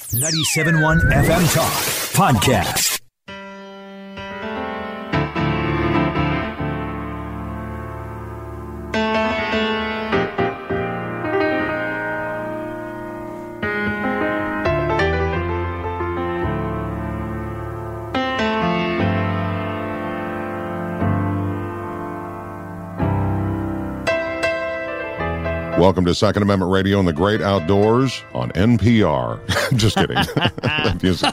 97.1 FM Talk Podcast. Welcome to Second Amendment Radio and the Great Outdoors on NPR. Just kidding. That music.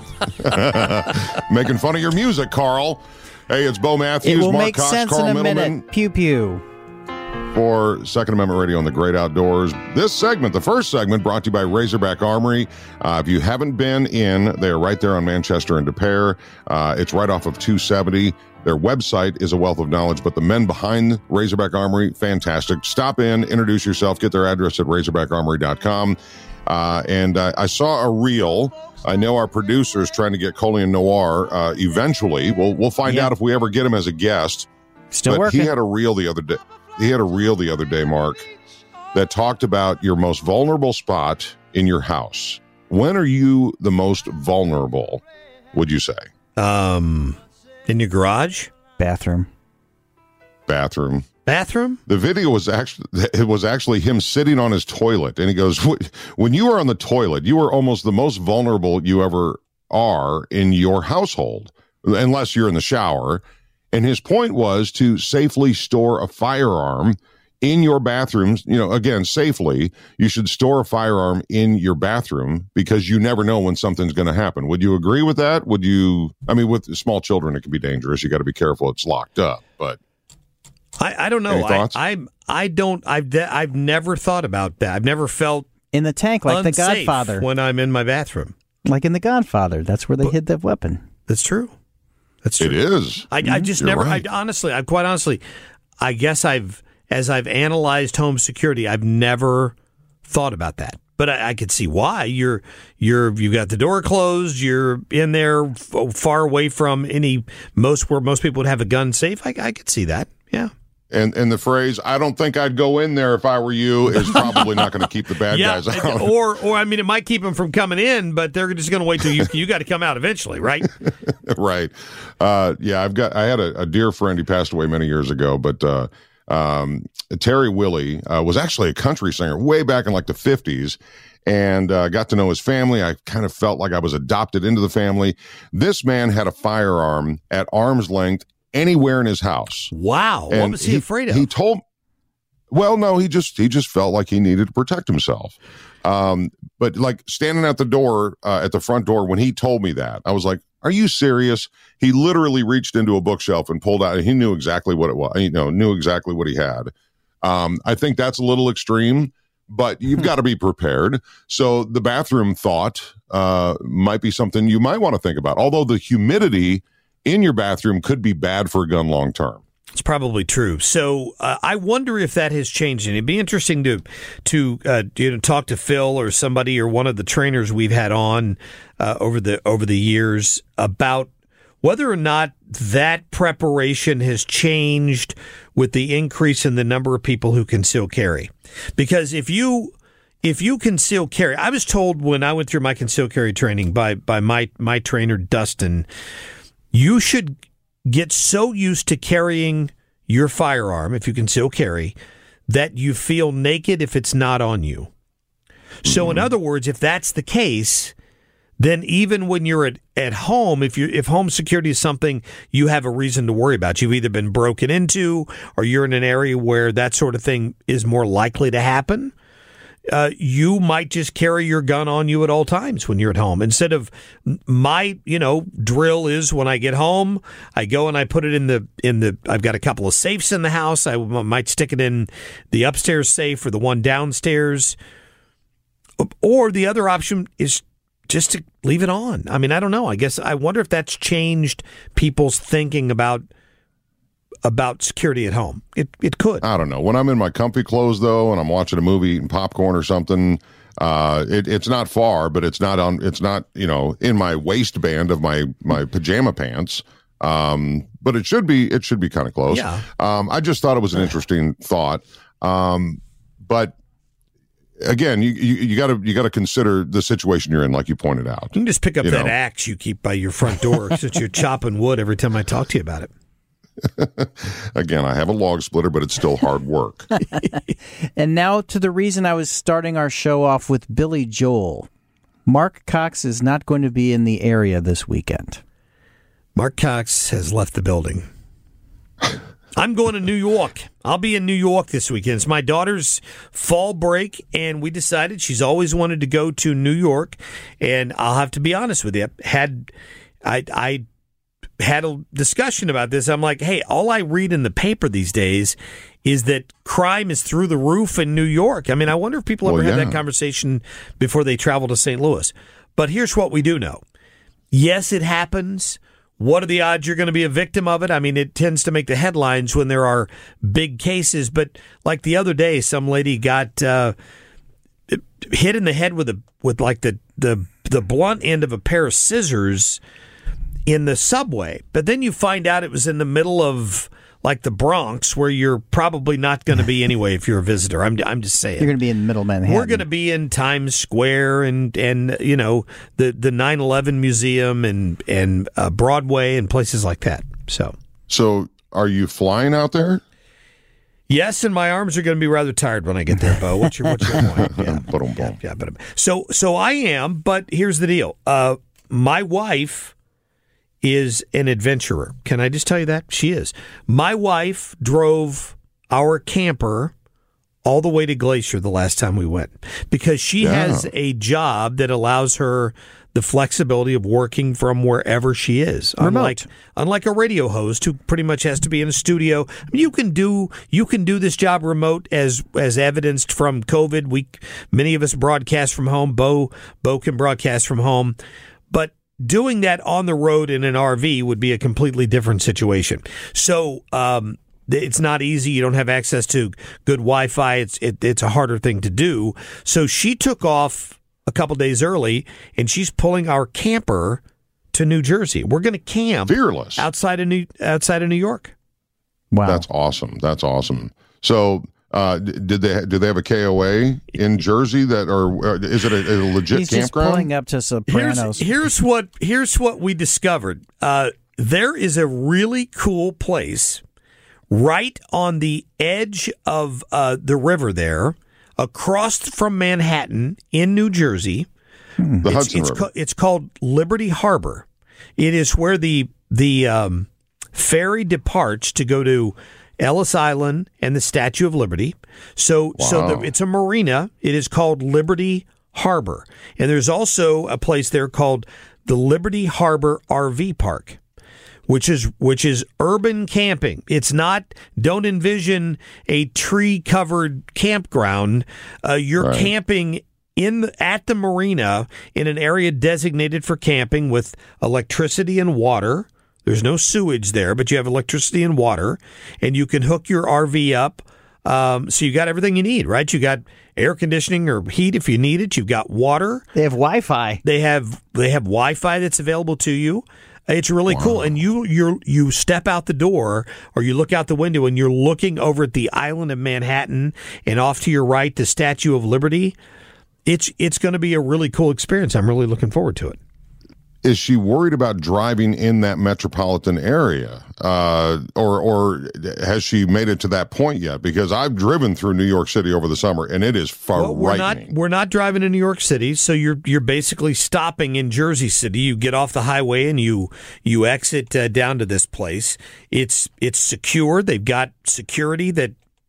Making fun of your music, Carl. Hey, it's Bo Matthews, It will Mark make Cox, sense Carl in a Middleman minute. Pew pew. for Second Amendment Radio and the Great Outdoors. This segment, the first segment, brought to you by Razorback Armory. If you haven't been in, they're right there on Manchester and De Pere. It's right off of 270. Their website is a wealth of knowledge, but the men behind Razorback Armory, fantastic. Stop in, introduce yourself, get their address at razorbackarmory.com. And I saw a reel. I know our producer's trying to get Colleen Noir eventually. We'll find out if we ever get him as a guest. Still but working. He had a reel the other day, Mark, that talked about your most vulnerable spot in your house. When are you the most vulnerable, would you say? In your garage? Bathroom. Bathroom? The video was actually him sitting on his toilet, and he goes, when you are on the toilet, you are almost the most vulnerable you ever are in your household, unless you're in the shower. And his point was to safely store a firearm in your bathrooms. You know, again, safely, you should store a firearm in your bathroom because you never know when something's going to happen. Would you agree with that? With small children, it can be dangerous. You got to be careful. It's locked up, but. I don't know. Any thoughts? I've never thought about that. I've never felt in the tank like the unsafe Godfather. when I'm in my bathroom. Like in the Godfather. That's where they hid the weapon. That's true. That's true. It is. I just You're never. right. Quite honestly, I guess as I've analyzed home security, I've never thought about that. But I could see why. You've got the door closed. You're in there far away from where most people would have a gun safe. I could see that. Yeah. And the phrase, I don't think I'd go in there if I were you, is probably not going to keep the bad guys out. Or it might keep them from coming in, but they're just going to wait till you got to come out eventually, right? Right. I had a dear friend. He passed away many years ago, but Terry Willie was actually a country singer way back in like the 50s, and got to know his family. I kind of felt like I was adopted into the family. This man had a firearm at arm's length anywhere in his house. Wow. And what was he afraid of? He just felt like he needed to protect himself. But like standing at the door, at the front door, when he told me that, I was like, are you serious? He literally reached into a bookshelf and pulled out, and he knew exactly what it was, knew exactly what he had. I think that's a little extreme, but you've got to be prepared. So the bathroom thought might be something you might want to think about, although the humidity in your bathroom could be bad for a gun long term. It's probably true. So I wonder if that has changed. And it'd be interesting to talk to Phil or somebody or one of the trainers we've had on over the years about whether or not that preparation has changed with the increase in the number of people who conceal carry. Because if you conceal carry, I was told when I went through my conceal carry training by my trainer Dustin, you should get so used to carrying your firearm, if you conceal carry, that you feel naked if it's not on you. So in other words, if that's the case, then even when you're at home, if home security is something you have a reason to worry about, you've either been broken into or you're in an area where that sort of thing is more likely to happen, you might just carry your gun on you at all times when you're at home. Instead of my, drill is when I get home, I go and I put it in the, I've got a couple of safes in the house. I might stick it in the upstairs safe or the one downstairs. Or the other option is just to leave it on. I mean, I don't know. I wonder if that's changed people's thinking about security at home. It could. I don't know. When I'm in my comfy clothes, though, and I'm watching a movie, eating popcorn or something, it's not far, but it's not in my waistband of my pajama pants. But it should be kind of close. Yeah. I just thought it was an interesting thought. But again, you got to consider the situation you're in, like you pointed out. You can just pick up that axe you keep by your front door since you're chopping wood every time I talk to you about it. Again, I have a log splitter, but it's still hard work. And now to the reason I was starting our show off with Billy Joel. Mark Cox is not going to be in the area this weekend. Mark Cox has left the building. I'm going to New York. I'll be in New York this weekend. It's my daughter's fall break, and we decided she's always wanted to go to New York. And I'll have to be honest with you. I had a discussion about this. I'm like, hey, all I read in the paper these days is that crime is through the roof in New York. I mean, I wonder if people ever had that conversation before they travel to St. Louis. But here's what we do know. Yes, it happens. What are the odds you're going to be a victim of it? I mean, it tends to make the headlines when there are big cases. But like the other day, some lady got hit in the head with the blunt end of a pair of scissors in the subway. But then you find out it was in the middle of like the Bronx, where you're probably not going to be anyway if you're a visitor. I'm just saying. You're going to be in middle Manhattan. We're going to be in Times Square and you know, the 9/11 Museum and Broadway and places like that. So are you flying out there? Yes, and my arms are going to be rather tired when I get there, Bo. What's your point? Yeah. So I am, but here's the deal. My wife is an adventurer. Can I just tell you that? She is. My wife drove our camper all the way to Glacier the last time we went because she has a job that allows her the flexibility of working from wherever she is. Unlike a radio host who pretty much has to be in a studio. I mean, you can do this job remote as evidenced from COVID. Many of us broadcast from home. Bo can broadcast from home. But doing that on the road in an RV would be a completely different situation. So it's not easy. You don't have access to good Wi-Fi. It's a harder thing to do. So she took off a couple days early, and she's pulling our camper to New Jersey. We're going to camp fearless outside of New York. Wow, that's awesome. So. Do they have a KOA in Jersey or is it a legit He's campground? Just pulling up to Sopranos. Here's what we discovered. There is a really cool place right on the edge of the river there, across from Manhattan in New Jersey. The Hudson River. It's called Liberty Harbor. It is where the ferry departs to go to Ellis Island and the Statue of Liberty. So it's a marina. It is called Liberty Harbor. And there's also a place there called the Liberty Harbor RV Park, which is urban camping. It's not, don't envision a tree-covered campground. You're camping at the marina in an area designated for camping with electricity and water. There's no sewage there, but you have electricity and water, and you can hook your RV up. So you got everything you need, right? You got air conditioning or heat if you need it. You've got water. They have Wi-Fi. They have Wi-Fi that's available to you. It's really cool. And you step out the door or you look out the window and you're looking over at the island of Manhattan and off to your right, the Statue of Liberty. It's going to be a really cool experience. I'm really looking forward to it. Is she worried about driving in that metropolitan area? Or has she made it to that point yet? Because I've driven through New York City over the summer, and it is frightening. We're not driving in New York City, so you're basically stopping in Jersey City. You get off the highway and you exit down to this place. It's secure. They've got security that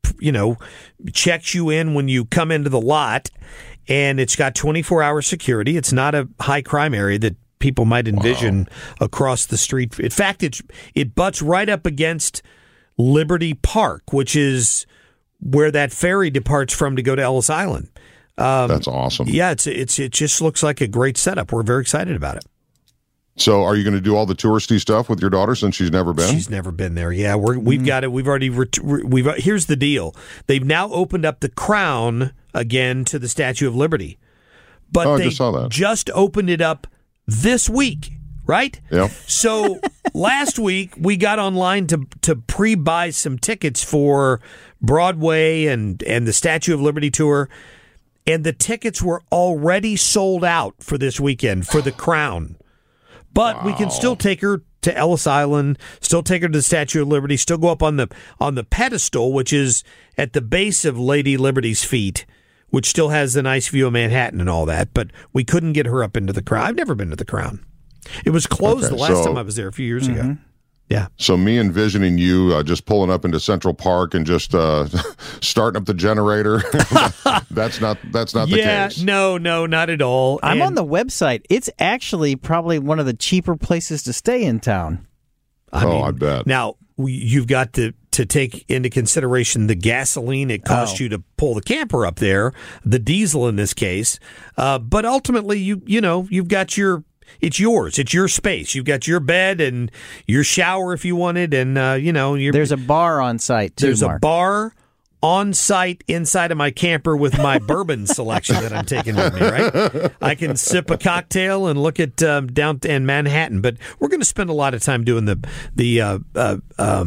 checks you in when you come into the lot, and it's got 24-hour security. It's not a high crime area that people might envision across the street. In fact, it butts right up against Liberty Park, which is where that ferry departs from to go to Ellis Island. That's awesome. Yeah, it just looks like a great setup. We're very excited about it. So, are you going to do all the touristy stuff with your daughter since she's never been? She's never been there. Yeah, we've got it. We've already. Here's the deal. They've now opened up the Crown again to the Statue of Liberty, but they just opened it up this week, right? Yeah. So last week we got online to pre-buy some tickets for Broadway and the Statue of Liberty tour, and the tickets were already sold out for this weekend for the Crown. But we can still take her to Ellis Island, still take her to the Statue of Liberty, still go up on the pedestal, which is at the base of Lady Liberty's feet, which still has the nice view of Manhattan and all that. But we couldn't get her up into the Crown. I've never been to the Crown. It was closed the last time I was there a few years ago. Yeah. So me envisioning you just pulling up into Central Park and just starting up the generator. that's not the case. No, not at all. I'm on the website. It's actually probably one of the cheaper places to stay in town. I bet. Now, you've got to take into consideration the gasoline it costs you to pull the camper up there, the diesel in this case. But ultimately, you've got it's yours. It's your space. You've got your bed and your shower if you wanted, and there's a bar on site too. There's Mark. a bar on site inside of my camper with my bourbon selection that I'm taking with me. Right, I can sip a cocktail and look at down in Manhattan. But we're going to spend a lot of time doing the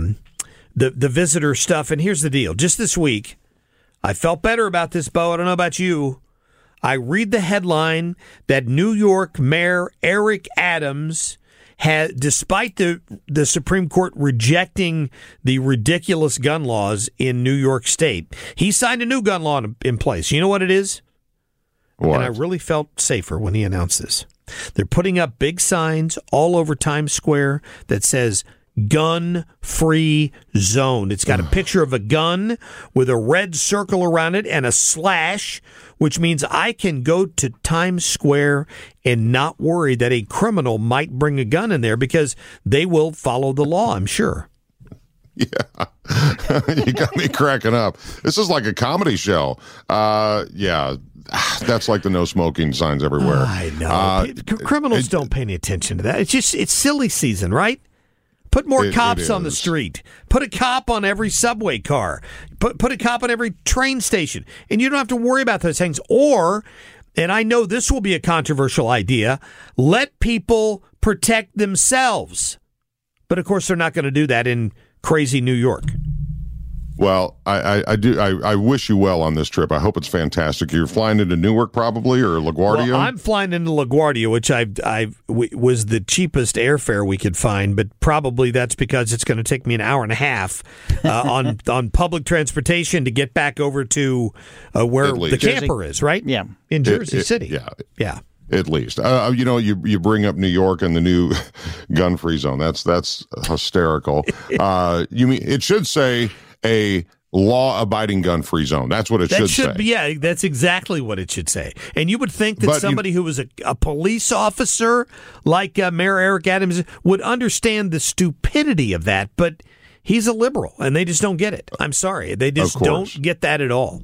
visitor stuff. And here's the deal: just this week, I felt better about this, Bo. I don't know about you. I read the headline that New York Mayor Eric Adams has, despite the Supreme Court rejecting the ridiculous gun laws in New York State, he signed a new gun law in place. You know what it is? What? And I really felt safer when he announced this. They're putting up big signs all over Times Square that says gun-free zone. It's got a picture of a gun with a red circle around it and a slash, which means I can go to Times Square and not worry that a criminal might bring a gun in there because they will follow the law, I'm sure. Yeah. You got me cracking up. This is like a comedy show. Yeah. That's like the no smoking signs everywhere. I know. Criminals don't pay any attention to that. It's silly season, right? Put more cops on the street. Put a cop on every subway car. Put a cop on every train station. And you don't have to worry about those things. Or, and I know this will be a controversial idea, let people protect themselves. But, of course, they're not going to do that in crazy New York. Well, I wish you well on this trip. I hope it's fantastic. You're flying into Newark probably, or LaGuardia? Well, I'm flying into LaGuardia, which was the cheapest airfare we could find, but probably that's because it's going to take me an hour and a half on public transportation to get back over to where the camper is, right? Yeah. In Jersey City. Yeah. At least, you bring up New York and the new gun-free zone. That's hysterical. You mean it should say a law-abiding gun-free zone? That's what it should say. Yeah, that's exactly what it should say. And you would think that somebody who was a police officer like Mayor Eric Adams would understand the stupidity of that, but he's a liberal, and they just don't get it. I'm sorry. They just don't get that at all.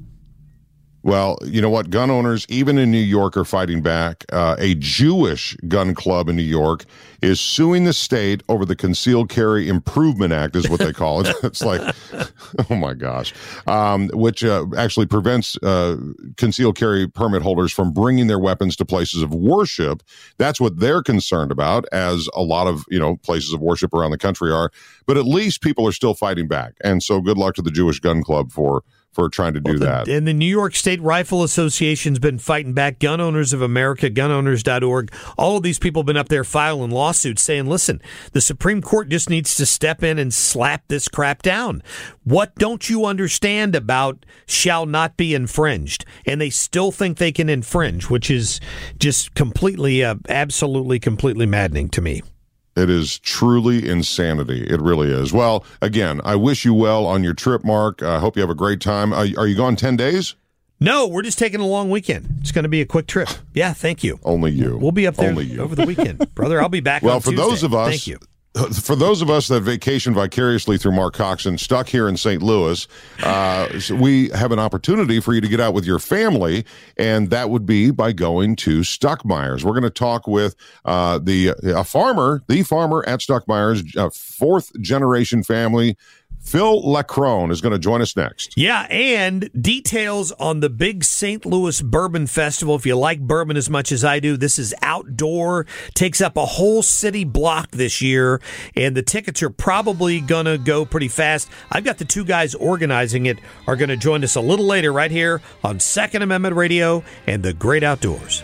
Well, you know what? Gun owners, even in New York, are fighting back. A Jewish gun club in New York is suing the state over the Concealed Carry Improvement Act, is what they call it. It's like, oh my gosh, which actually prevents concealed carry permit holders from bringing their weapons to places of worship. That's what they're concerned about, as a lot of places of worship around the country are. But at least people are still fighting back, and so good luck to the Jewish gun club for trying to do that. And the New York State Rifle Association's been fighting back. Gun Owners of America, gunowners.org. All of these people have been up there filing lawsuits saying, listen, the Supreme Court just needs to step in and slap this crap down. What don't you understand about shall not be infringed? And they still think they can infringe, which is just completely, absolutely, completely maddening to me. It is truly insanity. It really is. Well, again, I wish you well on your trip, Mark. I hope you have a great time. Are you gone 10 days? No, we're just taking a long weekend. It's going to be a quick trip. Yeah, thank you. Only you. We'll be up there over the weekend. Brother, I'll be back on Tuesday. Well, for those of us, thank you. For those of us that vacation vicariously through Mark Coxon, stuck here in St. Louis, we have an opportunity for you to get out with your family, and that would be by going to Stuckmeyer's. We're going to talk with the farmer at Stuckmeyer's, fourth generation family, Phil Lacrone is going to join us next. Yeah, and details on the big St. Louis Bourbon Festival. If you like bourbon as much as I do, this is outdoor, takes up a whole city block this year, and the tickets are probably going to go pretty fast. I've got the two guys organizing it are going to join us a little later right here on Second Amendment Radio and the Great Outdoors.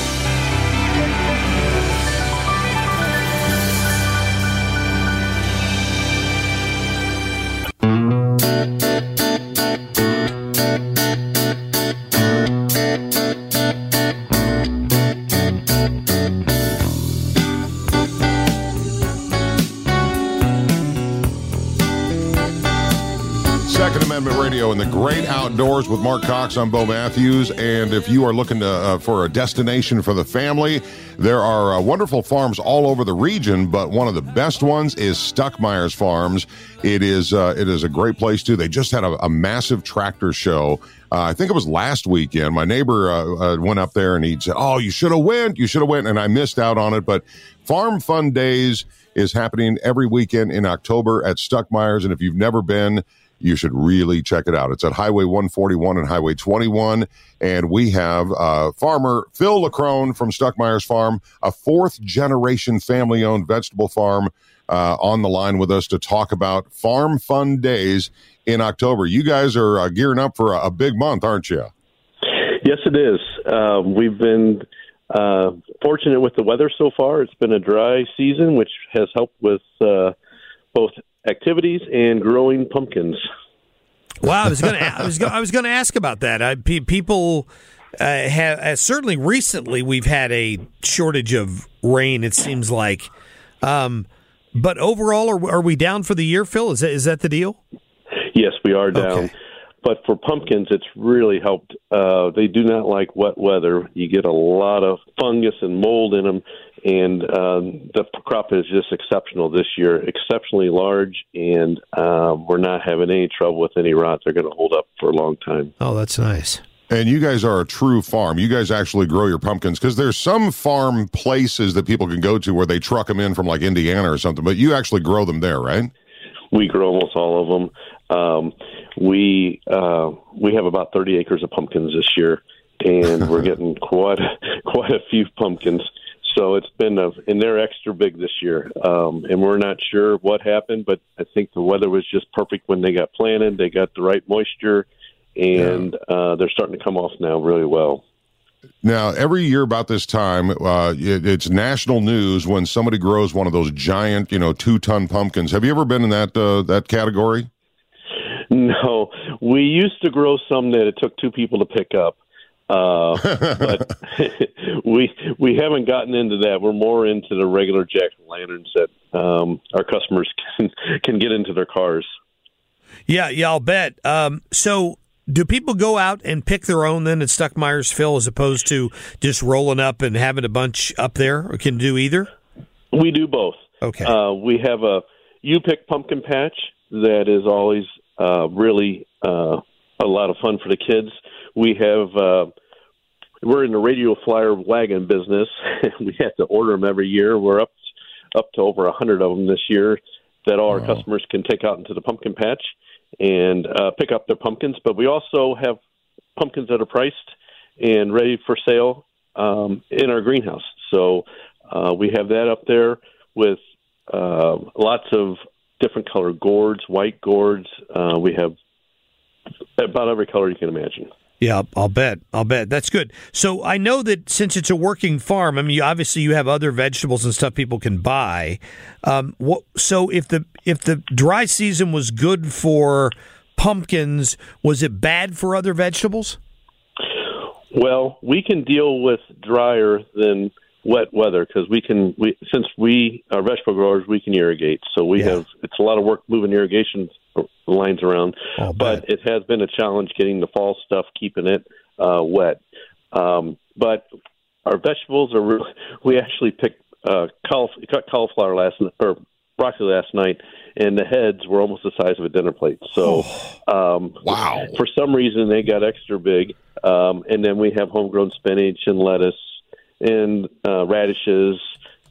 Second Amendment Radio and the Great Outdoors with Mark Cox. I'm Bo Matthews, and if you are looking to for a destination for the family, there are wonderful farms all over the region, but one of the best ones is Stuckmeyer's Farms. It is a great place too. They just had a massive tractor show. I think it was last weekend. My neighbor went up there and he said, "Oh, you should have went, and I missed out on it." But Farm Fun Days is happening every weekend in October at Stuckmeyer's, and if you've never been, you should really check it out. It's at Highway 141 and Highway 21, and we have farmer Phil Lacrone from Stuckmeyer's Farm, a fourth-generation family-owned vegetable farm, on the line with us to talk about Farm Fun Days in October. You guys are gearing up for a big month, aren't you? Yes, it is. We've been fortunate with the weather so far. It's been a dry season, which has helped with both activities and growing pumpkins. Wow, I was going to ask about that. People have certainly recently we've had a shortage of rain. It seems like, but overall, are we down for the year, Phil? Is that the deal? Yes, we are down. Okay. But for pumpkins, it's really helped. They do not like wet weather. You get a lot of fungus and mold in them, and the crop is just exceptional this year, exceptionally large, and we're not having any trouble with any rot. They're going to hold up for a long time. Oh, that's nice. And you guys are a true farm. You guys actually grow your pumpkins, because there's some farm places that people can go to where they truck them in from like Indiana or something, but you actually grow them there, right? We grow almost all of them. We have about 30 acres of pumpkins this year, and we're getting quite a few pumpkins. So it's been and they're extra big this year. And we're not sure what happened, but I think the weather was just perfect when they got planted. They got the right moisture, and they're starting to come off now really well. Now, every year about this time, it's national news when somebody grows one of those giant, 2-ton pumpkins. Have you ever been in that category? No, we used to grow some that it took 2 people to pick up, but we haven't gotten into that. We're more into the regular jack-o'-lanterns that our customers can get into their cars. Yeah, I'll bet. So do people go out and pick their own then at Stuckmeyer's, Phil, as opposed to just rolling up and having a bunch up there, or can do either? We do both. Okay. We have a U-Pick pumpkin patch that is always really a lot of fun for the kids. We have we're in the radio flyer wagon business. We have to order them every year. We're up to over 100 of them this year that all our customers can take out into the pumpkin patch and pick up their pumpkins. But we also have pumpkins that are priced and ready for sale in our greenhouse. So we have that up there with lots of different color gourds, white gourds. We have about every color you can imagine. Yeah, I'll bet. That's good. So I know that since it's a working farm, I mean, obviously you have other vegetables and stuff people can buy. So if the dry season was good for pumpkins, was it bad for other vegetables? Well, we can deal with drier than wet weather because since we are vegetable growers, we can irrigate. So we have, it's a lot of work moving irrigation lines around, but it has been a challenge getting the fall stuff, keeping it wet. But our vegetables are we actually picked cut cauliflower broccoli last night, and the heads were almost the size of a dinner plate. So wow! For some reason, they got extra big. And then we have homegrown spinach and lettuce and radishes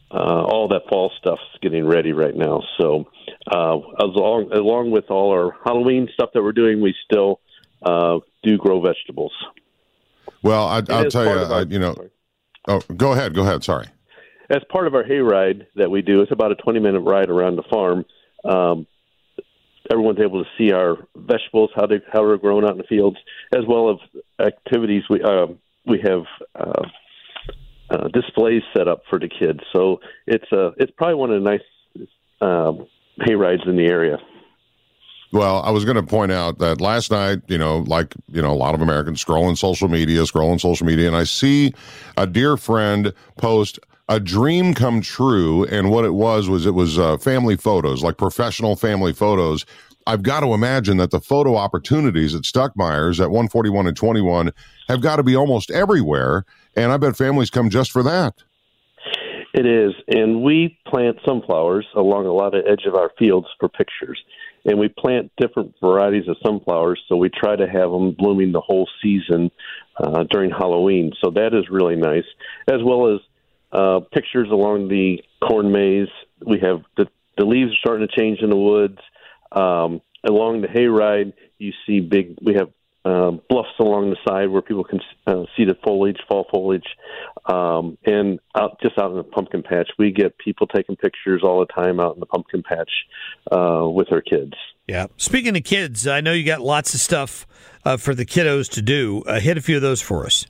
all that fall stuff's getting ready right now. So along with all our Halloween stuff that we're doing, we still do grow vegetables. Well, I'll tell you, oh, go ahead. Sorry. As part of our hayride that we do, it's about a 20-minute ride around the farm. Everyone's able to see our vegetables, how they're grown out in the fields, as well as activities. We have displays set up for the kids, so it's probably one of the nice hayrides in the area. Well, I was going to point out that last night, a lot of Americans scrolling social media, and I see a dear friend post a dream come true, and what it was family photos, like professional family photos. I've got to imagine that the photo opportunities at Stuckmeyer's at 141 and 21 have got to be almost everywhere, and I bet families come just for that. It is, and we plant sunflowers along a lot of edge of our fields for pictures, and we plant different varieties of sunflowers, so we try to have them blooming the whole season during Halloween, so that is really nice, as well as pictures along the corn maze. We have the leaves are starting to change in the woods. Along the hayride, you see we have bluffs along the side where people can see the fall foliage. And out in the pumpkin patch, we get people taking pictures all the time out in the pumpkin patch with our kids. Yeah. Speaking of kids, I know you got lots of stuff for the kiddos to do. Hit a few of those for us.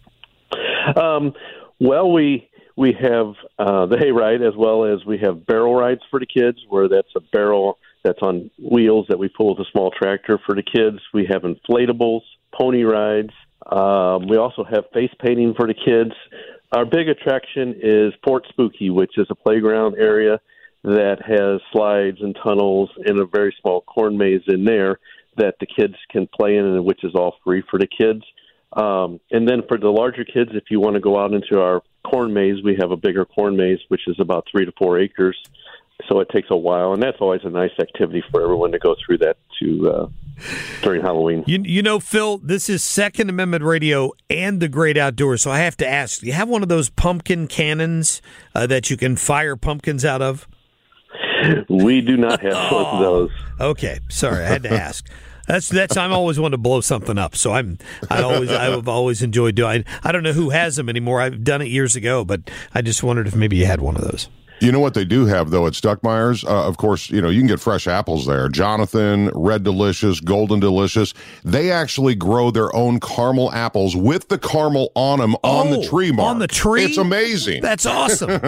Well, we have the hayride, as well as we have barrel rides for the kids, where that's a barrel that's on wheels that we pull with a small tractor for the kids. We have inflatables, pony rides. We also have face painting for the kids. Our big attraction is Fort Spooky, which is a playground area that has slides and tunnels and a very small corn maze in there that the kids can play in, and which is all free for the kids. And then for the larger kids, if you want to go out into our corn maze, we have a bigger corn maze, which is about 3 to 4 acres. So it takes a while, and that's always a nice activity for everyone to go through that during Halloween. You know, Phil, this is Second Amendment Radio and the Great Outdoors, so I have to ask, do you have one of those pumpkin cannons that you can fire pumpkins out of? We do not have both of those. Okay, sorry, I had to ask. That's. I'm always one to blow something up, so I've always enjoyed doing. I don't know who has them anymore. I've done it years ago, but I just wondered if maybe you had one of those. You know what they do have, though, at Stuckmeyer's? Of course, you can get fresh apples there. Jonathan, Red Delicious, Golden Delicious. They actually grow their own caramel apples with the caramel on them on the tree, Mark. On the tree? It's amazing. That's awesome.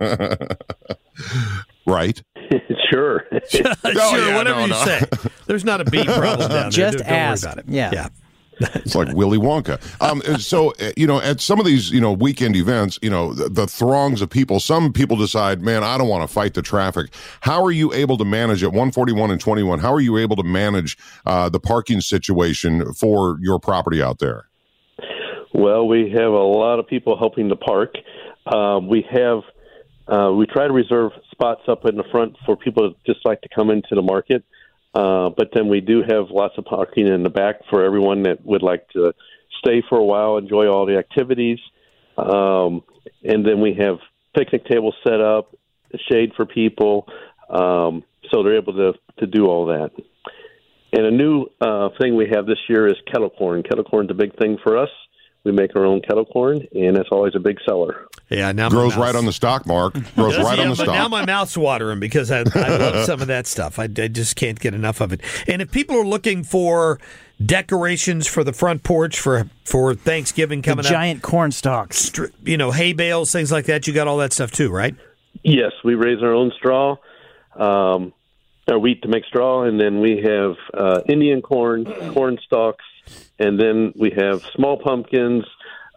Right? Sure. Whatever you say. There's not a bee problem down there. Just Don't ask. worry about it. Yeah. It's like Willy Wonka. So, at some of these, weekend events, the throngs of people, some people decide, man, I don't want to fight the traffic. How are you able to manage at 141 and 21? How are you able to manage the parking situation for your property out there? Well, we have a lot of people helping to park. We try to reserve spots up in the front for people that just like to come into the market. But then we do have lots of parking in the back for everyone that would like to stay for a while, enjoy all the activities. And then we have picnic tables set up, shade for people, so they're able to do all that. And a new thing we have this year is kettle corn. Kettle corn's a big thing for us. We make our own kettle corn, and it's always a big seller. Yeah, now grows right on the stock, Mark. Grows right on the stock. Now my mouth's watering because I love some of that stuff. I just can't get enough of it. And if people are looking for decorations for the front porch for Thanksgiving coming up, giant corn stalks, hay bales, things like that, you got all that stuff too, right? Yes, we raise our own straw, our wheat to make straw, and then we have Indian corn stalks. And then we have small pumpkins.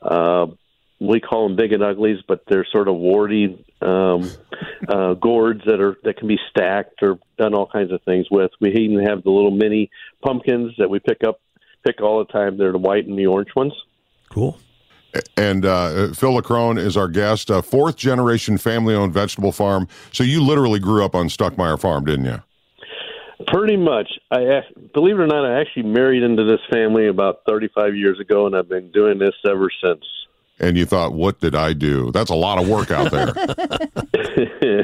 We call them big and uglies, but they're sort of warty gourds that can be stacked or done all kinds of things with. We even have the little mini pumpkins that we pick all the time. They're the white and the orange ones. Cool. And Phil LaCrone is our guest, fourth generation family-owned vegetable farm. So you literally grew up on Stuckmeyer Farm, didn't you? Pretty much. Believe it or not, I actually married into this family about 35 years ago, and I've been doing this ever since. And you thought, what did I do? That's a lot of work out there.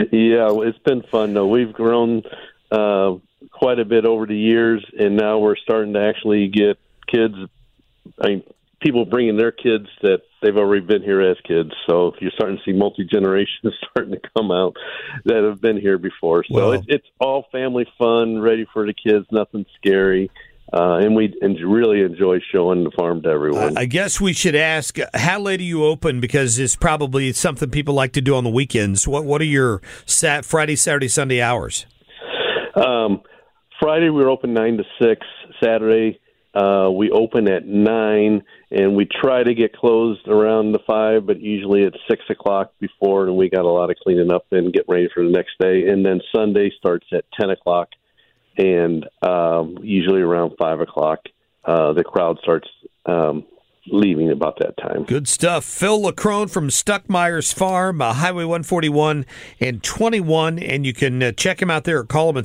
Yeah, it's been fun, though. We've grown quite a bit over the years, and now we're starting to actually get kids, people bringing their kids that they've already been here as kids. So you're starting to see multi-generations starting to come out that have been here before. So it's all family fun, ready for the kids, nothing scary. And we really enjoy showing the farm to everyone. I guess we should ask, how late are you open? Because it's probably something people like to do on the weekends. What are your Friday, Saturday, Sunday hours? Friday, we're open 9 to 6. Saturday, we open at 9, and we try to get closed around the 5, but usually it's 6 o'clock before, and we got a lot of cleaning up and getting ready for the next day. And then Sunday starts at 10 o'clock, and usually around 5 o'clock, the crowd starts leaving about that time. Good stuff. Phil Leckrone from Stuckmeyer's Farm, Highway 141 and 21, and you can check him out there or call him at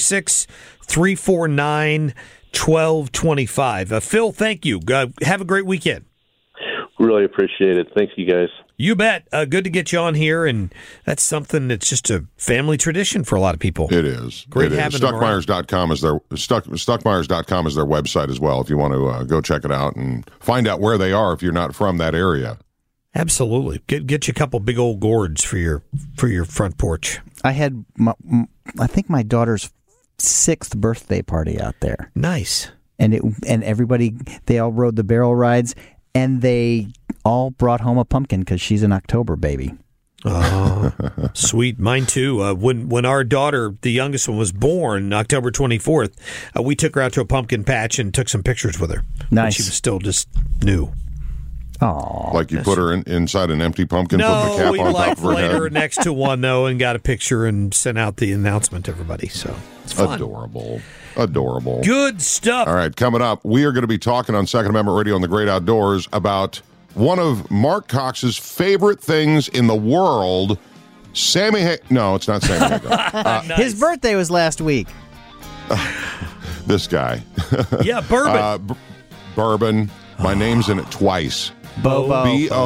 636-349-1225. Phil, thank you. Have a great weekend. Really appreciate it. Thank you, guys. You bet. Good to get you on here, and that's something that's just a family tradition for a lot of people. It is. Great having them around. Stuckmeyers.com is their Stuckmeyers.com is their website as well. If you want to go check it out and find out where they are if you're not from that area. Absolutely. Get you a couple big old gourds for your front porch. I had I think my daughter's 6th birthday party out there. Nice. And everybody, they all rode the barrel rides, and they all brought home a pumpkin because she's an October baby. Oh, sweet. Mine too. When our daughter, the youngest one, was born, October 24th, we took her out to a pumpkin patch and took some pictures with her. Nice. When she was still just new. Oh, like you put her inside an empty pumpkin, put the cap on top of her laid head. her next to one though, and got a picture and sent out the announcement to everybody. So it's fun. Adorable. Good stuff. All right, coming up, we are going to be talking on Second Amendment Radio on the Great Outdoors about one of Mark Cox's favorite things in the world, No, it's not Sammy Hagar. Nice. His birthday was last week. This guy. Yeah, bourbon. Bourbon. My name's in it twice. Bobo.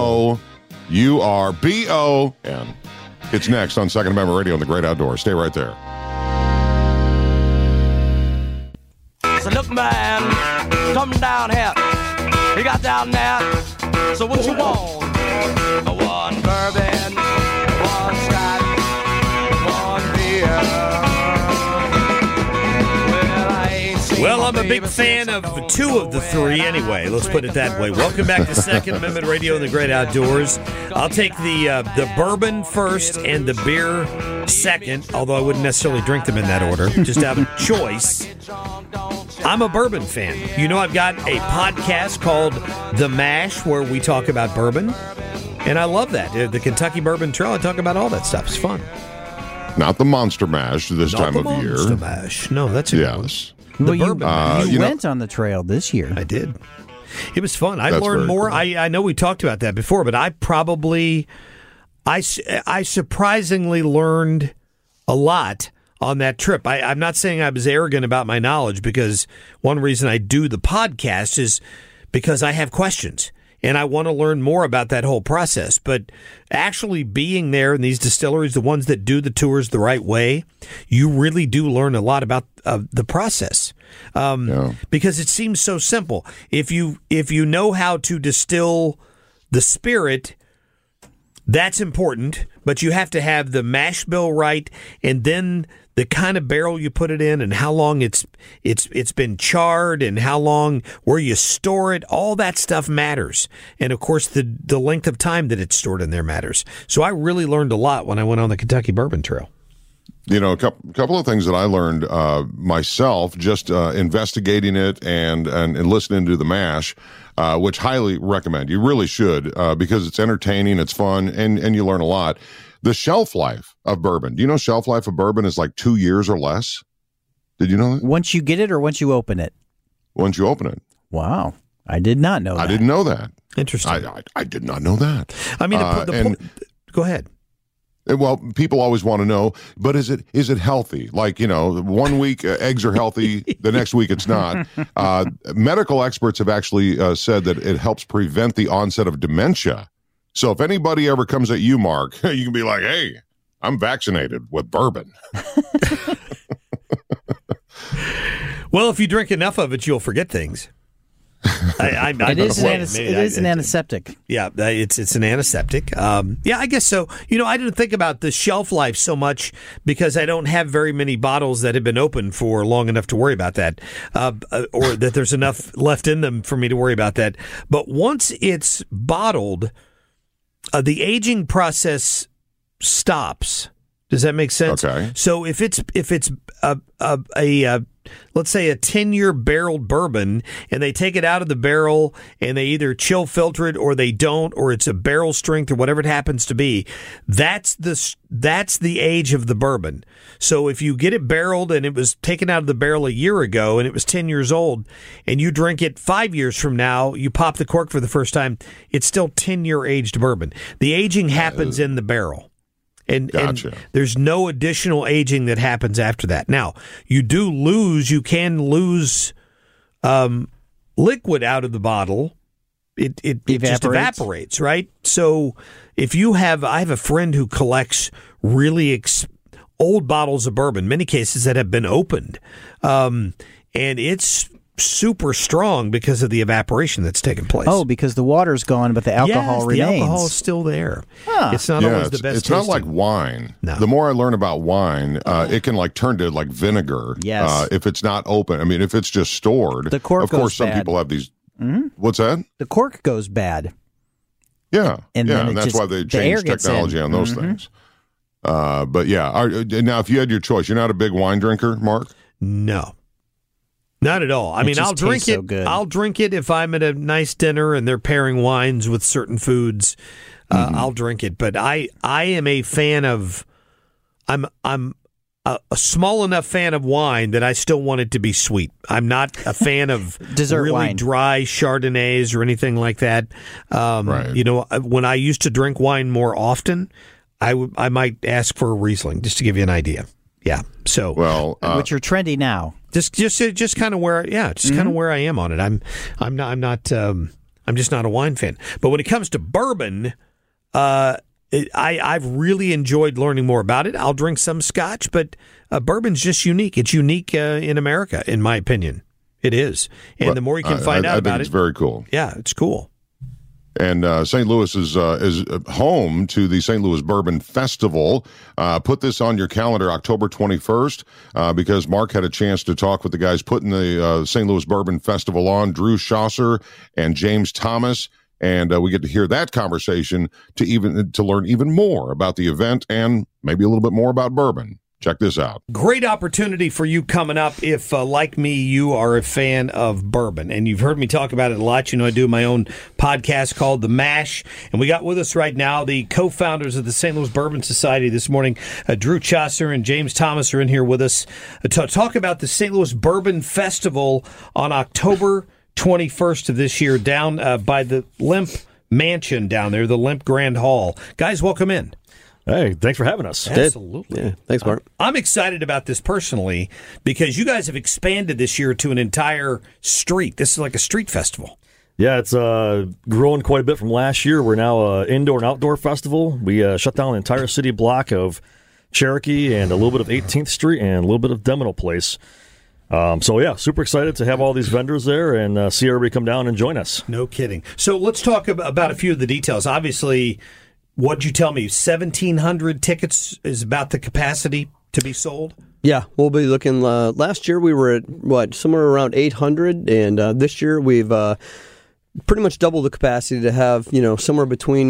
B-O-U-R-B-O-N. It's next on Second Amendment Radio on the Great Outdoors. Stay right there. So look, man, come down here. You got down there. So what you want? One bourbon, one scotch, one beer. Well, I'm a big fan of 2 of the 3 anyway. Let's put it that way. Welcome back to Second Amendment Radio in the Great Outdoors. I'll take the bourbon first and the beer second, although I wouldn't necessarily drink them in that order, just out of choice. I'm a bourbon fan. You know, I've got a podcast called The Mash where we talk about bourbon, and I love that. The Kentucky Bourbon Trail, I talk about all that stuff. It's fun. Not the Monster Mash this Not time the of year. Monster Mash. No, that's a good one. Yes. Well, The bourbon. you went on the trail this year. I did. It was fun. I That's learned very more. cool. I know we talked about that before, but I surprisingly learned a lot on that trip. I'm not saying I was arrogant about my knowledge, because one reason I do the podcast is because I have questions and I want to learn more about that whole process. But actually being there in these distilleries, the ones that do the tours the right way, you really do learn a lot about the process. Because it seems so simple. If you know how to distill the spirit, that's important, but you have to have the mash bill right, and then the kind of barrel you put it in, and how long it's been charred, and how long, where you store it, all that stuff matters. And of course, the length of time that it's stored in there matters. So I really learned a lot when I went on the Kentucky Bourbon Trail. You know, a couple of things that I learned myself, just investigating it and listening to the MASH, which highly recommend. You really should, because it's entertaining, it's fun, and you learn a lot. The shelf life of bourbon. Do you know shelf life of bourbon is like 2 years or less? Did you know that? Once you get it or once you open it? Once you open it. Wow. I did not know that. I didn't know that. Interesting. I did not know that. I mean, go ahead. Well, people always want to know, but is it healthy? Like, you know, 1 week eggs are healthy, the next week it's not. Medical experts have actually said that it helps prevent the onset of dementia. So if anybody ever comes at you, Mark, you can be like, hey, I'm vaccinated with bourbon. Well, if you drink enough of it, you'll forget things. It is an antiseptic. Yeah, it's an antiseptic. Yeah, I guess so. I didn't think about the shelf life so much because I don't have very many bottles that have been open for long enough to worry about that, or that there's enough left in them for me to worry about that. But once it's bottled, the aging process stops. Does that make sense? Okay. So if it's a let's say a 10-year barreled bourbon, and they take it out of the barrel and they either chill filter it or they don't, or it's a barrel strength or whatever it happens to be, that's the age of the bourbon. So if you get it barreled and it was taken out of the barrel a year ago and it was 10 years old, and you drink it 5 years from now, you pop the cork for the first time, it's still 10-year aged bourbon. The aging happens in the barrel. And there's no additional aging that happens after that. Now, you can lose liquid out of the bottle. It just evaporates, right? So if I have a friend who collects really old bottles of bourbon, many cases that have been opened, and it's super strong because of the evaporation that's taken place. Oh, because the water's gone, but the alcohol remains. The alcohol is still there. Huh. It's not always the best. It's not like wine. No. The more I learn about wine, it can turn to like vinegar. Yes. If it's not open. I mean, if it's just stored. The cork of course, goes some bad. people have these. Mm-hmm. What's that? The cork goes bad. Yeah, and that's why they changed technology on those things. But yeah, now if you had your choice, you're not a big wine drinker, Mark? No. Not at all. I mean, I'll drink it. So I'll drink it if I'm at a nice dinner and they're pairing wines with certain foods. I'll drink it. But I am a fan of. I'm a small enough fan of wine that I still want it to be sweet. I'm not a fan of dessert really wine. Dry Chardonnays or anything like that. Right. When I used to drink wine more often, I might ask for a Riesling just to give you an idea. Yeah. So which are trendy now. Just kind of where kind of where I am on it. I'm just not a wine fan. But when it comes to bourbon, I've really enjoyed learning more about it. I'll drink some scotch, but bourbon's just unique. It's unique in America, in my opinion. It is, and the more you can find out about it's very cool. Yeah, it's cool. And St. Louis is home to the St. Louis Bourbon Festival. Put this on your calendar, October 21st, because Mark had a chance to talk with the guys putting the St. Louis Bourbon Festival on, Drew Chaucer and James Thomas. And we get to hear that conversation to learn even more about the event and maybe a little bit more about bourbon. Check this out. Great opportunity for you coming up if, like me, you are a fan of bourbon. And you've heard me talk about it a lot. I do my own podcast called The Mash. And we got with us right now the co-founders of the St. Louis Bourbon Society this morning. Drew Chaucer and James Thomas are in here with us to talk about the St. Louis Bourbon Festival on October 21st of this year down by the Lemp Mansion down there, the Lemp Grand Hall. Guys, welcome in. Hey, thanks for having us. Absolutely. Yeah, thanks, Mark. I'm excited about this personally because you guys have expanded this year to an entire street. This is like a street festival. Yeah, it's grown quite a bit from last year. We're now an indoor and outdoor festival. We shut down the entire city block of Cherokee and a little bit of 18th Street and a little bit of Demino Place. Super excited to have all these vendors there and see everybody come down and join us. No kidding. So let's talk about a few of the details. Obviously, what'd you tell me? 1,700 tickets is about the capacity to be sold? Yeah, we'll be looking. Last year we were at, somewhere around 800, and this year we've pretty much doubled the capacity to have, somewhere between,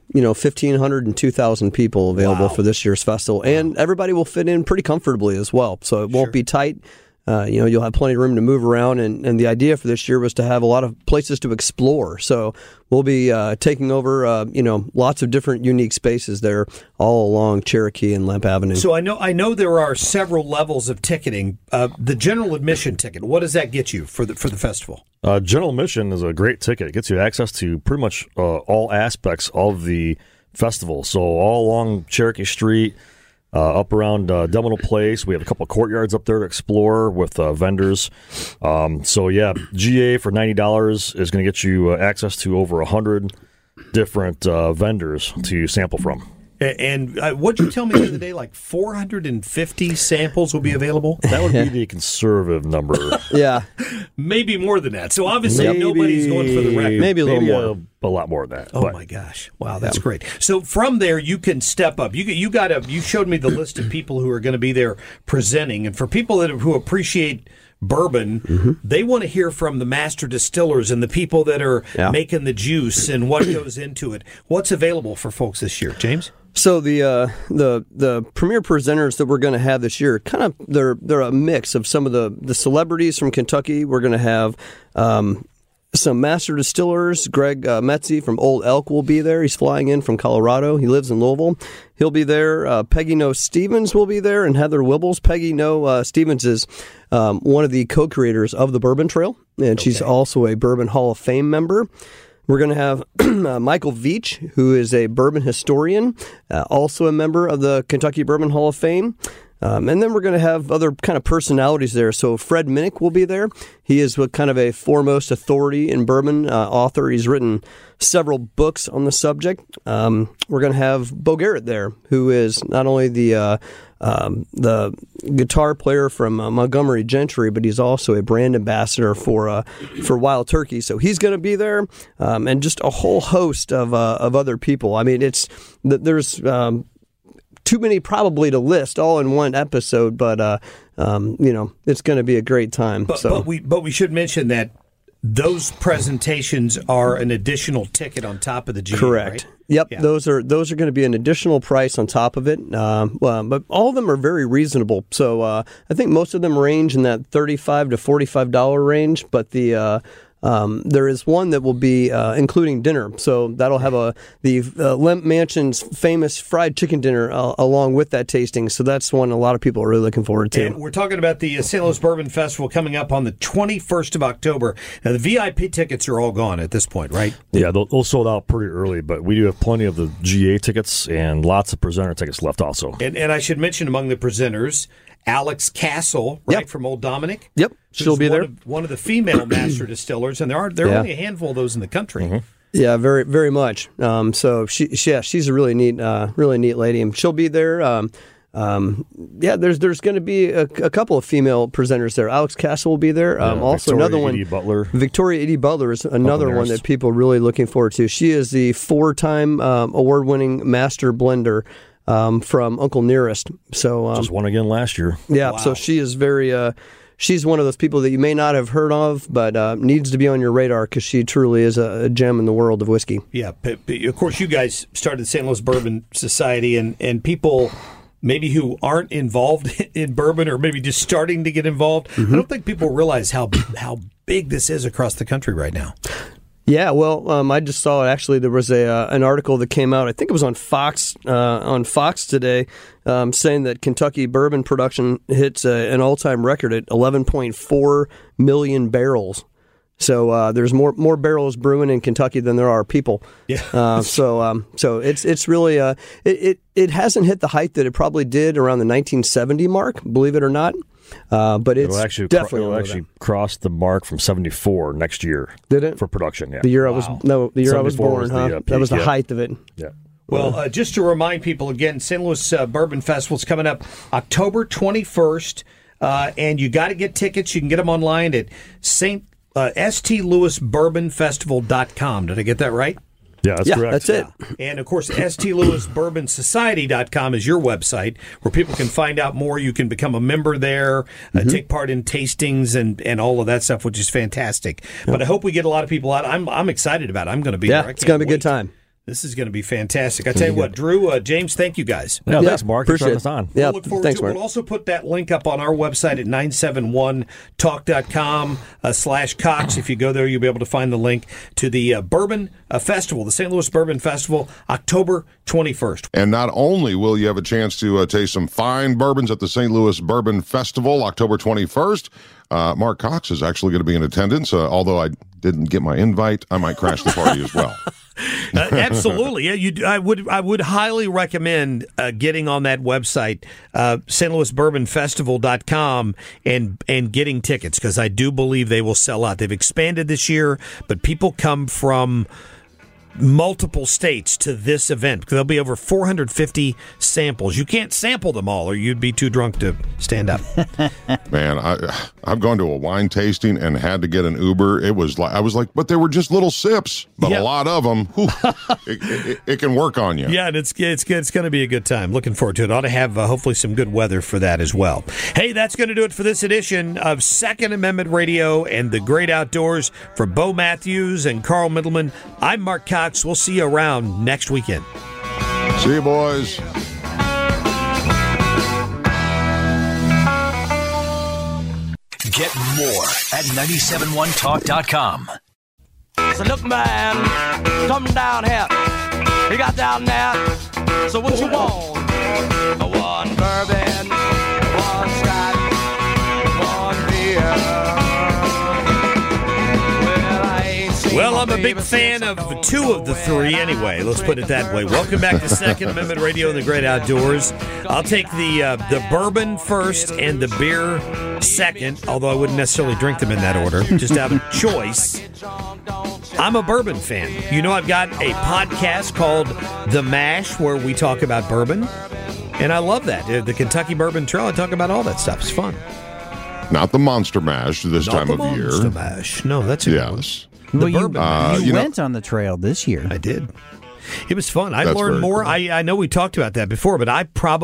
1,500 and 2,000 people available for this year's festival. And everybody will fit in pretty comfortably as well, so it won't be tight. You'll have plenty of room to move around, and the idea for this year was to have a lot of places to explore. So we'll be taking over, lots of different unique spaces there all along Cherokee and Lemp Avenue. So I know there are several levels of ticketing. The general admission ticket, what does that get you for the festival? General admission is a great ticket. It gets you access to pretty much all aspects of the festival. So all along Cherokee Street. Up around Demino Place, we have a couple of courtyards up there to explore with vendors. GA for $90 is going to get you access to over 100 different vendors to sample from. And what'd you tell me the other day? Like 450 samples will be available? That would be the conservative number. Yeah. Maybe more than that. So obviously nobody's going for the record. Maybe a little more. A lot more than that. Oh my gosh! Wow, that's great. So from there, you can step up. You showed me the list of people who are going to be there presenting, and for people who appreciate bourbon, they want to hear from the master distillers and the people that are making the juice and what goes into it. What's available for folks this year, James? So the premier presenters that we're going to have this year, kind of they're a mix of some of the celebrities from Kentucky. We're going to have some master distillers. Greg Metzi from Old Elk will be there. He's flying in from Colorado. He lives in Louisville. He'll be there. Peggy Noe Stevens will be there, and Heather Wibbles. Peggy Noe Stevens is one of the co-creators of the Bourbon Trail, and she's also a Bourbon Hall of Fame member. We're going to have Michael Veach, who is a bourbon historian, also a member of the Kentucky Bourbon Hall of Fame. And then we're going to have other kind of personalities there. So Fred Minnick will be there. He is kind of a foremost authority in bourbon author. He's written several books on the subject. We're going to have Bo Garrett there, who is not only the guitar player from Montgomery Gentry, but he's also a brand ambassador for Wild Turkey. So he's going to be there, and just a whole host of other people. I mean, there's too many probably to list all in one episode, but it's going to be a great time. But we should mention that those presentations are an additional ticket on top of the GA, correct. Right? Yep, yeah. Those are going to be an additional price on top of it. But all of them are very reasonable. So I think most of them range in that $35 to $45 range. But there is one that will be including dinner, so that'll have the Lemp Mansion's famous fried chicken dinner along with that tasting. So that's one a lot of people are really looking forward to. And we're talking about the St. Louis Bourbon Festival coming up on the 21st of October. Now, the VIP tickets are all gone at this point, right? Yeah, they'll sold out pretty early, but we do have plenty of the GA tickets and lots of presenter tickets left also. And I should mention among the presenters, Alex Castle, right, from Old Dominic. Yep, she'll be there. One of the female master distillers, and there are only a handful of those in the country. Mm-hmm. Yeah, very, very much. So she's a really neat lady, and she'll be there. There's going to be a couple of female presenters there. Alex Castle will be there. Also, Victoria another one. Edie Butler. Victoria Edie Butler is another one that people are really looking forward to. She is the 4-time award-winning master blender from Uncle Nearest. So just won again last year. Yeah, wow. So she is very. She's one of those people that you may not have heard of, but needs to be on your radar because she truly is a gem in the world of whiskey. Yeah, but of course, you guys started the St. Louis Bourbon Society, and people maybe who aren't involved in bourbon or maybe just starting to get involved, I don't think people realize how big this is across the country right now. Yeah, well, I just saw it. Actually, there was an article that came out. I think it was on Fox today, saying that Kentucky bourbon production hits an all-time record at 11.4 million barrels. So there's more barrels brewing in Kentucky than there are people. Yeah. So it's really it hasn't hit the height that it probably did around the 1970 mark. Believe it or not. But it's it'll actually cross the mark from 74 next year. Did it? For production, yeah. The year I was born, huh? Peak, that was the height of it. Yeah. Well, just to remind people again, St. Louis Bourbon Festival is coming up October 21st, and you got to get tickets. You can get them online at stlouisbourbonfestival.com. Did I get that right? Yeah, that's correct. That's it. And, of course, stlouisbourbonsociety.com is your website where people can find out more. You can become a member there, take part in tastings and all of that stuff, which is fantastic. But I hope we get a lot of people out. I'm excited about it. I'm going to be there. It's going to be a good time. This is going to be fantastic. I tell you what, Drew, James, thank you guys. Yeah, thanks, Mark. Appreciate us on. Yeah, We'll look forward thanks, to it. Mark. We'll also put that link up on our website at 971talk.com/Cox. If you go there, you'll be able to find the link to the Bourbon Festival, the St. Louis Bourbon Festival, October 21st. And not only will you have a chance to taste some fine bourbons at the St. Louis Bourbon Festival, October 21st, Mark Cox is actually going to be in attendance. Although I didn't get my invite, I might crash the party as well. Absolutely. Yeah, I would highly recommend getting on that website, stlouisbourbonfestival.com, and getting tickets, because I do believe they will sell out. They've expanded this year, but people come from multiple states to this event. There'll be over 450 samples. You can't sample them all, or you'd be too drunk to stand up. Man, I've gone to a wine tasting and had to get an Uber. It was like I was like, but they were just little sips, but a lot of them. Whew, it can work on you. Yeah, and it's going to be a good time. Looking forward to it. Ought to have hopefully some good weather for that as well. Hey, that's going to do it for this edition of Second Amendment Radio and the Great Outdoors. For Bo Matthews and Carl Middleman, I'm Mark Cox. We'll see you around next weekend. See you, boys. Get more at 971talk.com. So look, man, come down here. You got down there. So what you want? One bourbon, one scotch, one beer. Well, I'm a big fan of two of the three anyway. Let's put it that way. Welcome back to Second Amendment Radio and the Great Outdoors. I'll take the bourbon first and the beer second, although I wouldn't necessarily drink them in that order, just out of choice. I'm a bourbon fan. You know, I've got a podcast called The Mash where we talk about bourbon, and I love that. The Kentucky Bourbon Trail, I talk about all that stuff. It's fun. Not the Monster Mash this Not time the of year. Monster Mash. No, that's a good one. Yes. Well, bourbon. you went on the trail this year. I did. It was fun. I That's learned very more. cool. I know we talked about that before, but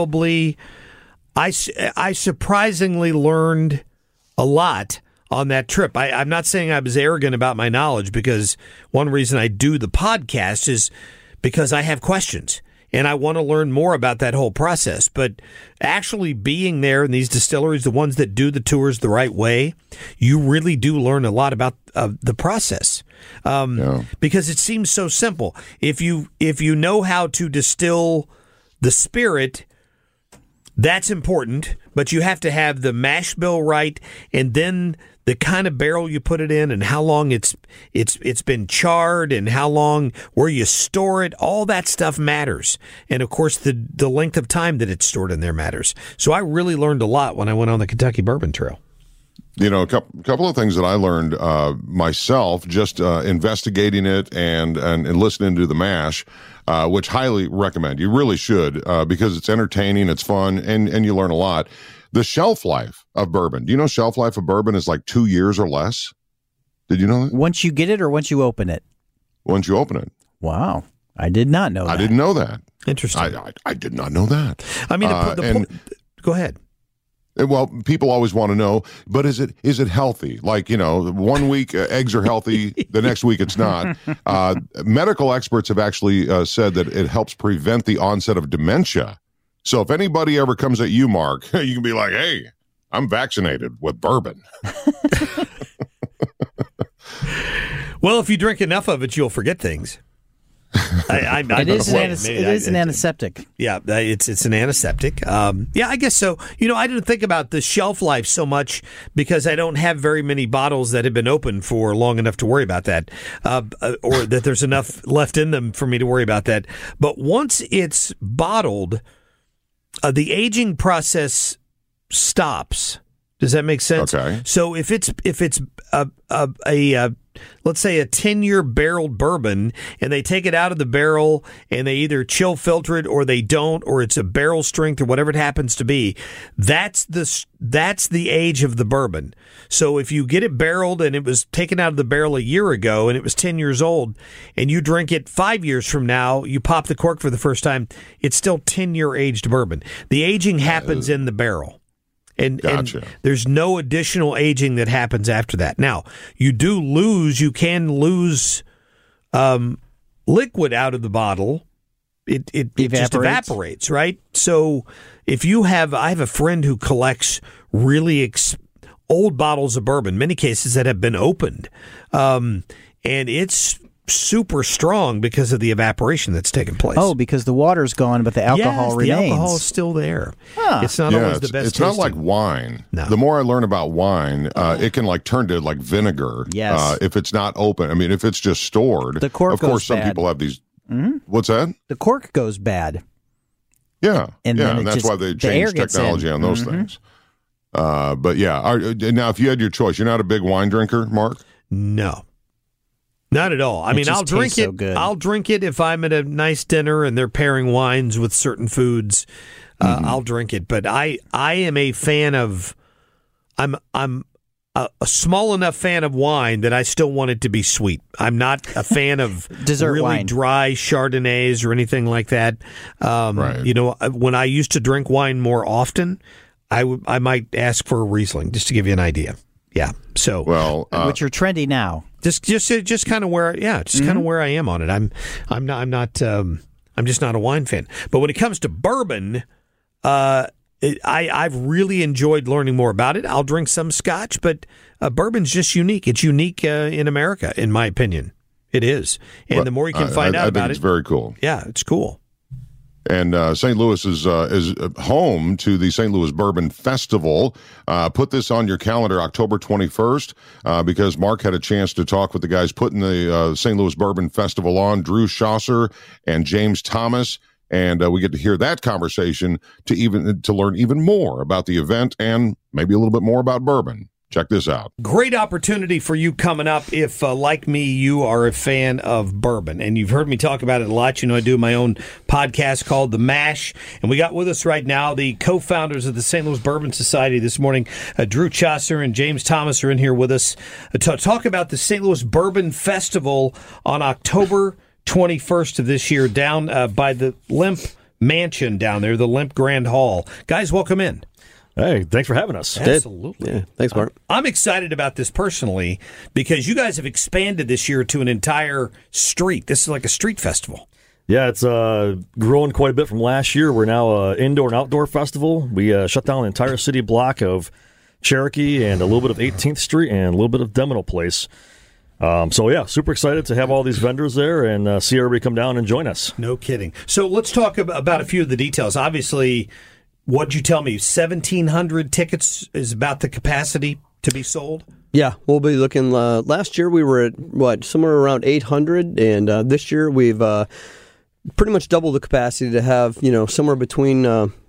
I surprisingly learned a lot on that trip. I'm not saying I was arrogant about my knowledge, because one reason I do the podcast is because I have questions and I want to learn more about that whole process. But actually being there in these distilleries, the ones that do the tours the right way, you really do learn a lot about the process. Because it seems so simple. If you know how to distill the spirit, that's important, but you have to have the mash bill right, and then the kind of barrel you put it in, and how long it's been charred, and how long, where you store it, all that stuff matters. And of course, the length of time that it's stored in there matters. So I really learned a lot when I went on the Kentucky Bourbon Trail. You know, a couple of things that I learned myself, just investigating it and listening to the MASH, which highly recommend. You really should, because it's entertaining, it's fun, and you learn a lot. The shelf life of bourbon. Do you know shelf life of bourbon is like 2 years or less? Did you know that? Once you get it or once you open it? Once you open it. Wow. I did not know that. I didn't know that. Interesting. I did not know that. I mean, go ahead. Well, people always want to know, but is it healthy? Like, you know, 1 week eggs are healthy, the next week it's not. Medical experts have actually said that it helps prevent the onset of dementia. So if anybody ever comes at you, Mark, you can be like, hey, I'm vaccinated with bourbon. Well, if you drink enough of it, you'll forget things. It is an antiseptic. Yeah, it's an antiseptic. Yeah, I guess so. You know, I didn't think about the shelf life so much because I don't have very many bottles that have been open for long enough to worry about that, or that there's enough left in them for me to worry about that. But once it's bottled, the aging process stops. Does that make sense? Okay. So if it's a let's say a 10-year barreled bourbon, and they take it out of the barrel and they either chill filter it or they don't, or it's a barrel strength or whatever it happens to be, that's the age of the bourbon. So if you get it barreled and it was taken out of the barrel a year ago and it was 10 years old, and you drink it 5 years from now, you pop the cork for the first time, it's still 10-year aged bourbon. The aging happens in the barrel. And there's no additional aging that happens after that. Now, you can lose liquid out of the bottle. It just evaporates, right? So if I have a friend who collects really old bottles of bourbon, many cases that have been opened, and it's super strong because of the evaporation that's taken place. Oh, because the water's gone, but the alcohol remains. The alcohol is still there. Huh. It's not always the best. It's not like wine. No. The more I learn about wine, it can like turn to like vinegar. Yes. If it's not open. I mean, if it's just stored. The cork of course, goes some bad. people have these. Mm-hmm. What's that? The cork goes bad. Yeah, and that's why they changed technology on those things. But yeah, now if you had your choice, you're not a big wine drinker, Mark? No. Not at all. I mean, just I'll drink tastes it. so good. I'll drink it if I'm at a nice dinner and they're pairing wines with certain foods. I'll drink it. But I am a fan of. I'm a small enough fan of wine that I still want it to be sweet. I'm not a fan of Dessert really wine. dry Chardonnays or anything like that. Right. You know, when I used to drink wine more often, I might ask for a Riesling just to give you an idea. Yeah. So Well, which are trendy now. just kind of where kind of where I am on it. I'm just not a wine fan. But when it comes to bourbon, I've really enjoyed learning more about it. I'll drink some scotch, but bourbon's just unique. It's unique in America, in my opinion. It is, and the more you can find out I about think it's it, very cool. yeah, it's cool. And St. Louis is home to the St. Louis Bourbon Festival. Put this on your calendar, October 21st, because Mark had a chance to talk with the guys putting the St. Louis Bourbon Festival on, Drew Chaucer and James Thomas. And we get to hear that conversation to learn even more about the event and maybe a little bit more about bourbon. Check this out. Great opportunity for you coming up if, like me, you are a fan of bourbon. And you've heard me talk about it a lot. You know, I do my own podcast called The Mash. And we got with us right now the co-founders of the St. Louis Bourbon Society this morning. Drew Chaucer and James Thomas are in here with us to talk about the St. Louis Bourbon Festival on October 21st of this year down by the Lemp Mansion down there, the Lemp Grand Hall. Guys, welcome in. Hey, thanks for having us. Absolutely. Yeah, thanks, Mark. I'm excited about this personally because you guys have expanded this year to an entire street. This is like a street festival. Yeah, it's grown quite a bit from last year. We're now an indoor and outdoor festival. We shut down the entire city block of Cherokee and a little bit of 18th Street and a little bit of Demono Place. So, yeah, super excited to have all these vendors there and see everybody come down and join us. No kidding. So let's talk about a few of the details. Obviously, what'd you tell me? 1,700 tickets is about the capacity to be sold? Yeah, we'll be looking. Last year we were at somewhere around 800, and this year we've pretty much doubled the capacity to have somewhere between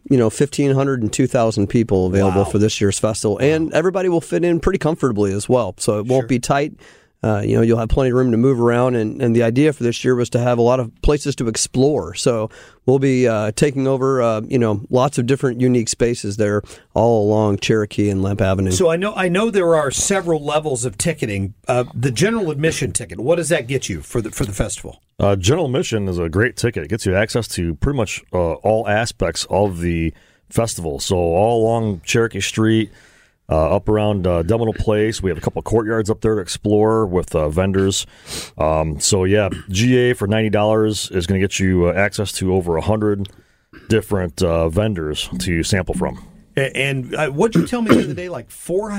1,500 and 2,000 people available for this year's festival, and everybody will fit in pretty comfortably as well. So it won't be tight. You'll have plenty of room to move around, and the idea for this year was to have a lot of places to explore. So we'll be taking over, lots of different unique spaces there all along Cherokee and Lemp Avenue. So I know there are several levels of ticketing. The general admission ticket, what does that get you for the festival? General admission is a great ticket. It gets you access to pretty much all aspects of the festival. So all along Cherokee Street, up around Demono Place. We have a couple of courtyards up there to explore with vendors. So, yeah, GA for $90 is going to get you access to over 100 different vendors to sample from. And what'd you tell me the other day? Like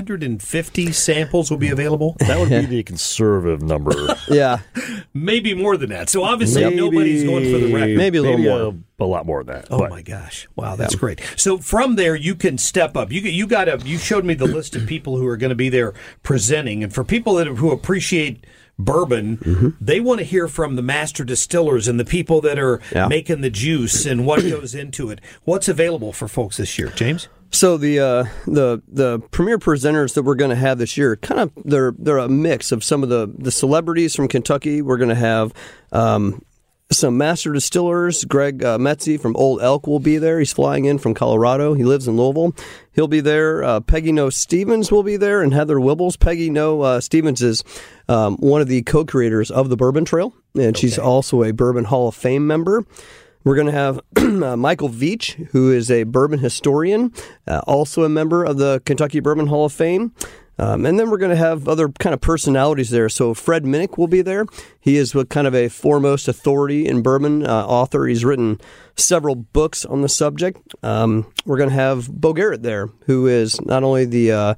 450 samples will be available? That would be the conservative number. Yeah. Maybe more than that. So obviously nobody's going for the record. Maybe a little more. A lot more than that. Oh, my gosh. Wow, that's great. So from there, you can step up. You showed me the list of people who are going to be there presenting. And for people who appreciate bourbon, they want to hear from the master distillers and the people that are making the juice and what goes into it. What's available for folks this year, James? So the premier presenters that we're going to have this year, kind of they're a mix of some of the celebrities from Kentucky. We're going to have some master distillers. Greg Metzi from Old Elk will be there. He's flying in from Colorado. He lives in Louisville. He'll be there. Peggy Noe Stevens will be there, and Heather Wibbles. Peggy Noe Stevens is one of the co-creators of the Bourbon Trail, and she's also a Bourbon Hall of Fame member. We're going to have Michael Veach, who is a bourbon historian, also a member of the Kentucky Bourbon Hall of Fame. And then we're going to have other kind of personalities there. So Fred Minnick will be there. He is kind of a foremost authority in bourbon author. He's written several books on the subject. We're going to have Bo Garrett there, who is not only the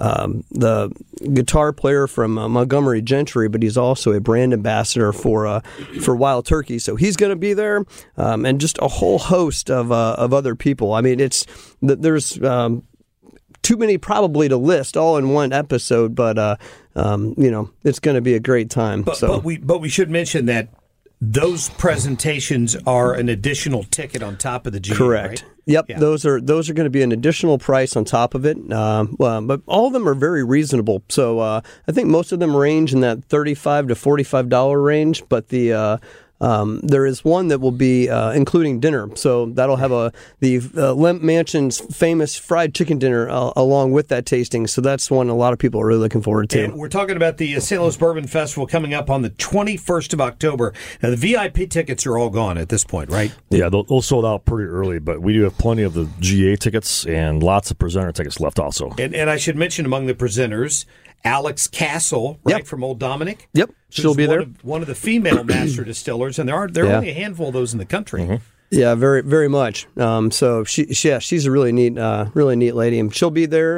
guitar player from Montgomery Gentry, but he's also a brand ambassador for Wild Turkey. So he's going to be there, and just a whole host of other people. I mean, there's too many probably to list all in one episode, but it's going to be a great time. But we should mention that those presentations are an additional ticket on top of the GA, Correct. right? Yep, Yeah. those are going to be an additional price on top of it. But all of them are very reasonable. So I think most of them range in that $35 to $45 range. But there is one that will be including dinner. So that'll have the Lemp Mansion's famous fried chicken dinner along with that tasting. So that's one a lot of people are really looking forward to. And we're talking about the St. Louis Bourbon Festival coming up on the 21st of October. Now, the VIP tickets are all gone at this point, right? Yeah, they'll sold out pretty early, but we do have plenty of the GA tickets and lots of presenter tickets left also. And I should mention among the presenters, Alex Castle, right, Yep. from Old Dominic. Yep, she'll be there. One of the female master distillers, and there are only a handful of those in the country. Mm-hmm. Yeah, very, very much. So she's a really neat lady, and she'll be there.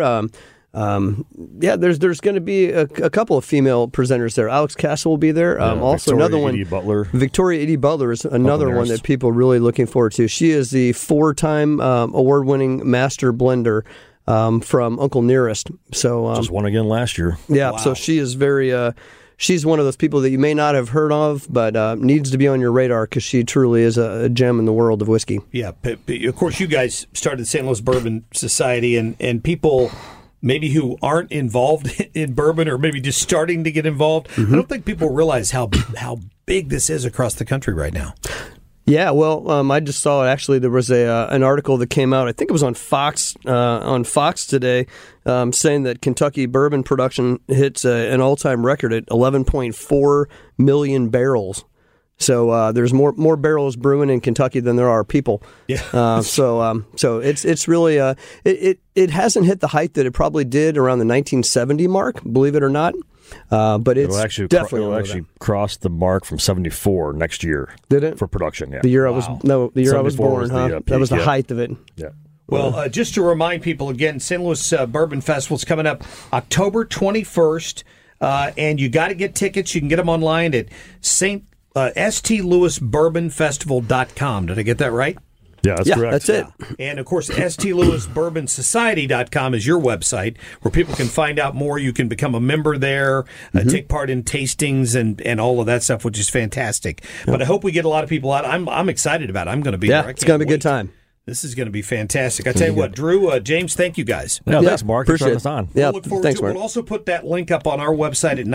There's going to be a couple of female presenters there. Alex Castle will be there. Also, Victoria another one, Edie Butler. Victoria Edie Butler is another one Nurse. that people are really looking forward to. She is the 4-time award-winning master blender from Uncle Nearest. So Just won again last year. yeah, Wow. so she is very. She's one of those people that you may not have heard of, but needs to be on your radar because she truly is a gem in the world of whiskey. Yeah, but of course, you guys started the St. Louis Bourbon Society, and people maybe who aren't involved in bourbon or maybe just starting to get involved, I don't think people realize how big this is across the country right now. Yeah, well, I just saw it. Actually, there was an article that came out. I think it was on Fox today, saying that Kentucky bourbon production hits an all-time record at 11.4 million barrels. So there's more barrels brewing in Kentucky than there are people. Yeah. So it's really it hasn't hit the height that it probably did around the 1970 mark. Believe it or not. But it's definitely it'll actually cross the mark from 74 next year. Did it? For production? Yeah. The year I was I was 74 born. was Huh? the, That was the peak, yeah. height of it. Yeah. Well, just to remind people again, St. Louis Bourbon Festival is coming up October 21st, and you got to get tickets. You can get them online at stlouisbourbonfestival.com. Did I get that right? Yeah, that's correct. That's it. And, of course, stlouisbourbonsociety.com is your website where people can find out more. You can become a member there, take part in tastings and all of that stuff, which is fantastic. But I hope we get a lot of people out. I'm excited about it. I'm going to be there. Yeah, it's going to be a good time. This is going to be fantastic. I tell you what, Drew, James, thank you guys. Yeah, thanks, Mark. Appreciate Thanks for having us on. Yeah, We'll look forward thanks, to it. Mark. We'll also put that link up on our website at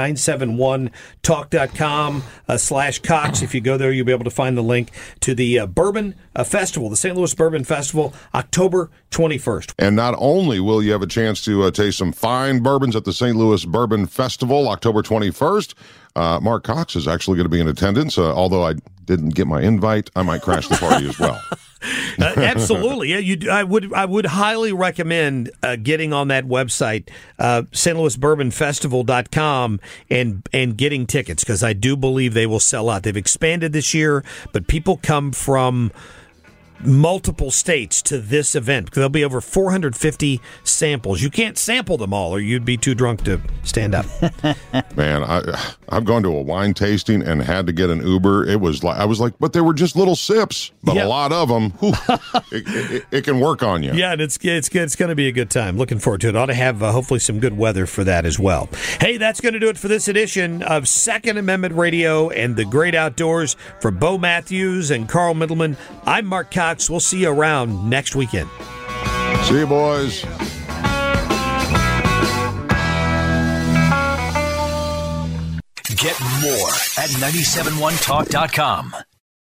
971talk.com/Cox. If you go there, you'll be able to find the link to the Bourbon Festival, the St. Louis Bourbon Festival, October 21st. And not only will you have a chance to taste some fine bourbons at the St. Louis Bourbon Festival, October 21st, Mark Cox is actually going to be in attendance. Although I didn't get my invite, I might crash the party as well. Absolutely. Yeah, I would highly recommend getting on that website, stlouisbourbonfestival.com, and getting tickets, because I do believe they will sell out. They've expanded this year, but people come from multiple states to this event because there'll be over 450 samples. You can't sample them all or you'd be too drunk to stand up. Man, I've gone to a wine tasting and had to get an Uber. It was like, I was like, but they were just little sips, but Yeah. a lot of them, it can work on you. Yeah, and it's good. It's going to be a good time. Looking forward to it. Ought to have hopefully some good weather for that as well. Hey, that's going to do it for this edition of Second Amendment Radio and the Great Outdoors. For Bo Matthews and Carl Middleman, I'm Mark Cox. We'll see you around next weekend. See you, boys. Get more at 971talk.com.